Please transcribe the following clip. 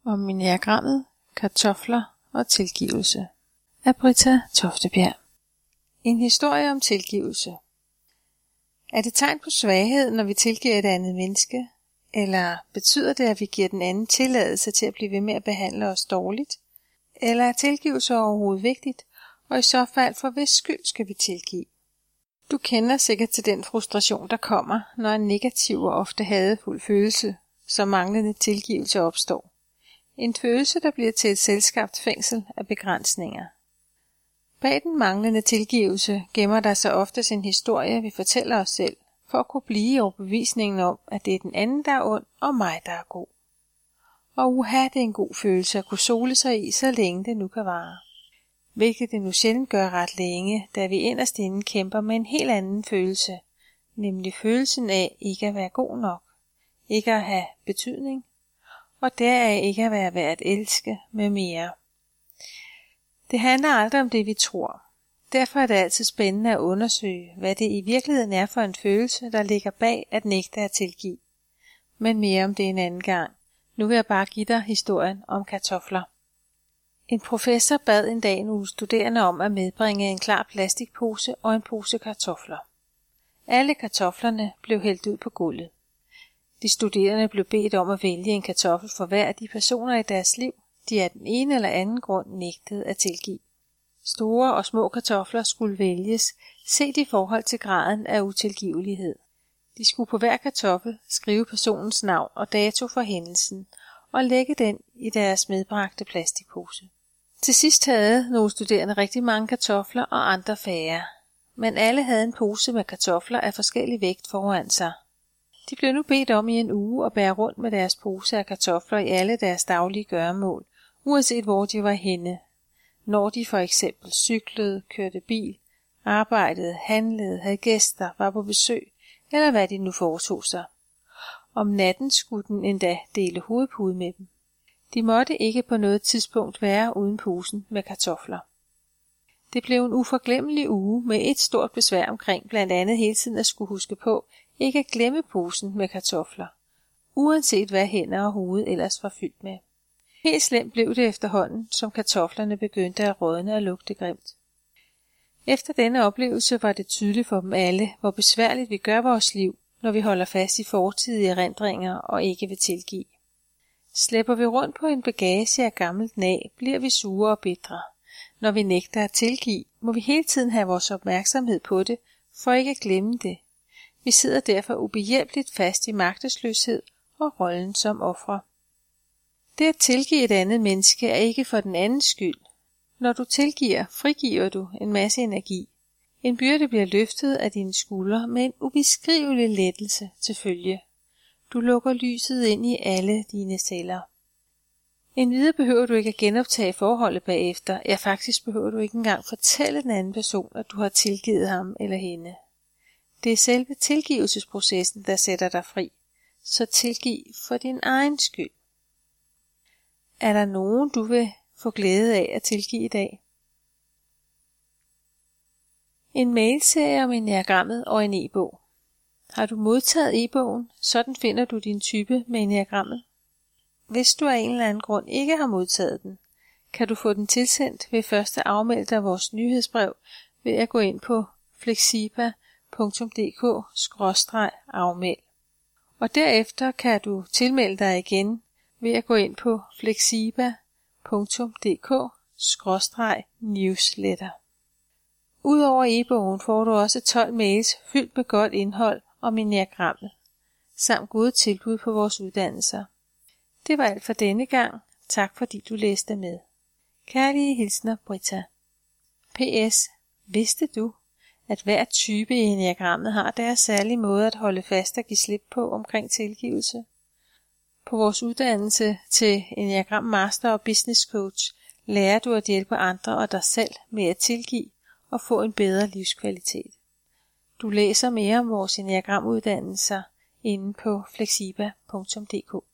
Om enneagrammet, kartofler og tilgivelse af Britta Toftebjerg. En historie om tilgivelse. Er det tegn på svaghed, når vi tilgiver et andet menneske? Eller betyder det, at vi giver den anden tilladelse til at blive ved med at behandle os dårligt? Eller er tilgivelse overhovedet vigtigt, og i så fald for hvis skyld skal vi tilgive? Du kender sikkert til den frustration, der kommer, når en negativ og ofte hadefuld følelse, som manglende tilgivelse opstår. En følelse, der bliver til et selvskabt fængsel af begrænsninger. Bag den manglende tilgivelse gemmer der sig ofte en historie, vi fortæller os selv, for at kunne blive i overbevisningen om, at det er den anden, der er ond, og mig, der er god. Og uha, det er en god følelse at kunne sole sig i, så længe det nu kan vare. Hvilket det nu sjældent gør ret længe, da vi inderst inde kæmper med en helt anden følelse, nemlig følelsen af ikke at være god nok, ikke at have betydning, og deraf ikke at være værd at elske med mere. Det handler aldrig om det, vi tror. Derfor er det altid spændende at undersøge, hvad det i virkeligheden er for en følelse, der ligger bag at nægte at tilgive. Men mere om det en anden gang. Nu vil jeg bare give dig historien om kartofler. En professor bad en dag nogle studerende om at medbringe en klar plastikpose og en pose kartofler. Alle kartoflerne blev hældt ud på gulvet. De studerende blev bedt om at vælge en kartoffel for hver af de personer i deres liv, de af den ene eller anden grund nægtede at tilgive. Store og små kartofler skulle vælges, set i forhold til graden af utilgivelighed. De skulle på hver kartoffel skrive personens navn og dato for hændelsen, og lægge den i deres medbragte plastikpose. Til sidst havde nogle studerende rigtig mange kartofler og andre færre, men alle havde en pose med kartofler af forskellig vægt foran sig. De blev nu bedt om i en uge at bære rundt med deres pose af kartofler i alle deres daglige gøremål, uanset hvor de var henne. Når de for eksempel cyklede, kørte bil, arbejdede, handlede, havde gæster, var på besøg, eller hvad de nu foretog sig. Om natten skulle den endda dele hovedpude med dem. De måtte ikke på noget tidspunkt være uden posen med kartofler. Det blev en uforglemmelig uge med et stort besvær omkring, blandt andet hele tiden at skulle huske på, ikke at glemme posen med kartofler, uanset hvad hænder og hoved ellers var fyldt med. Helt slemt blev det efterhånden, som kartoflerne begyndte at rådne og lugte grimt. Efter denne oplevelse var det tydeligt for dem alle, hvor besværligt vi gør vores liv, når vi holder fast i fortidige erindringer og ikke vil tilgive. Slæber vi rundt på en bagage af gammelt nag, bliver vi sure og bitre. Når vi nægter at tilgive, må vi hele tiden have vores opmærksomhed på det, for ikke at glemme det. Vi sidder derfor ubehjælpeligt fast i magtesløshed og rollen som ofre. Det at tilgive et andet menneske er ikke for den andens skyld. Når du tilgiver, frigiver du en masse energi. En byrde bliver løftet af dine skuldre med en ubeskrivelig lettelse til følge. Du lukker lyset ind i alle dine celler. Endvidere behøver du ikke at genoptage forholdet bagefter. Ja, faktisk behøver du ikke engang fortælle den anden person, at du har tilgivet ham eller hende. Det er selve tilgivelsesprocessen, der sætter dig fri. Så tilgiv for din egen skyld. Er der nogen, du vil få glæde af at tilgive i dag? En mailserie om enneagrammet og en e-bog. Har du modtaget e-bogen, sådan finder du din type med enneagrammet. Hvis du af en eller anden grund ikke har modtaget den, kan du få den tilsendt ved første afmelde dig vores nyhedsbrev ved at gå ind på flexiba.dk/afmeld. Og derefter kan du tilmelde dig igen ved at gå ind på flexiba.dk/newsletter. Udover e-bogen får du også 12 mails fyldt med godt indhold om enneagrammet, samt gode tilbud på vores uddannelser. Det var alt for denne gang. Tak fordi du læste med. Kærlige hilsner, Britta. PS. Vidste du, at hver type i enneagrammet har deres særlige måde at holde fast og give slip på omkring tilgivelse? På vores uddannelse til Enneagram Master og Business Coach lærer du at hjælpe andre og dig selv med at tilgive og få en bedre livskvalitet. Du læser mere om vores enneagramuddannelser inde på flexiba.dk.